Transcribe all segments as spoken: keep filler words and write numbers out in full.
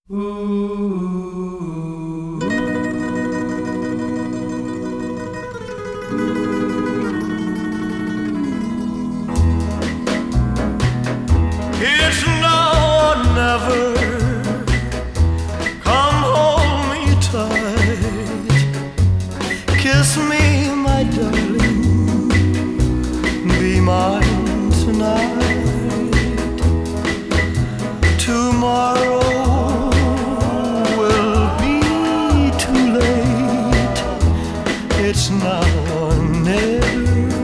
It's now or never. Come hold me tight. Kiss me, my darling. Be mine tonight. Tomorrow will be too late. It's now or never.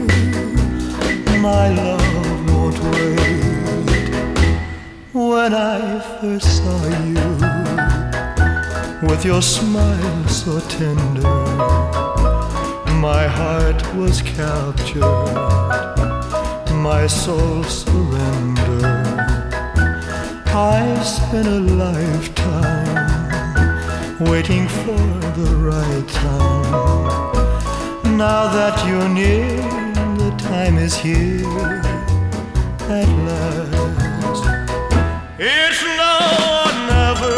My love won't wait. When I first saw you, with your smile so tender, my heart was captured, my soul surrendered. I spent a lifetime waiting for the right time. Now that you're near, the time is here at last. It's now or never.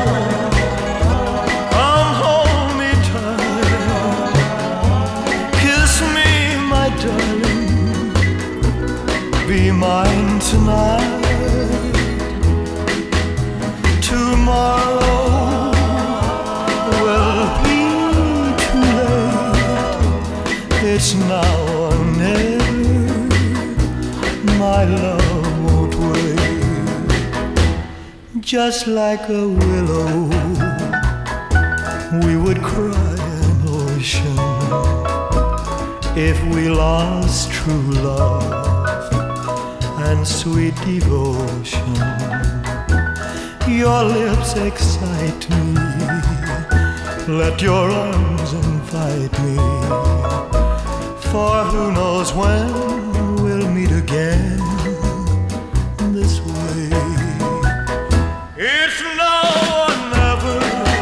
Come hold me tight. Kiss me, my darling. Be mine tonight. Tomorrow will be too late. It's now or never. My love won't wait. Just like a willow, we would cry an ocean if we lost true love and sweet devotion. Your lips excite me. Let your arms invite me. For who knows when we'll meet again this way. It's now or never.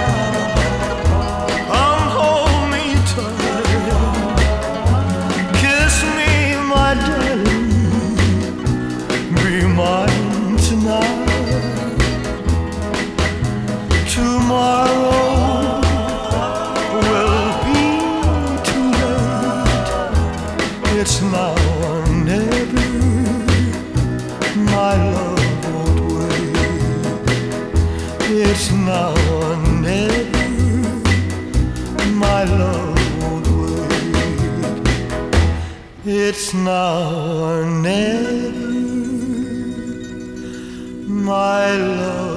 Come hold me tight. Kiss me, my darling. Be mine tonight. Tomorrow will be too late. It's now or never. My love won't wait. It's now or never. My love won't wait. It's now or never. My love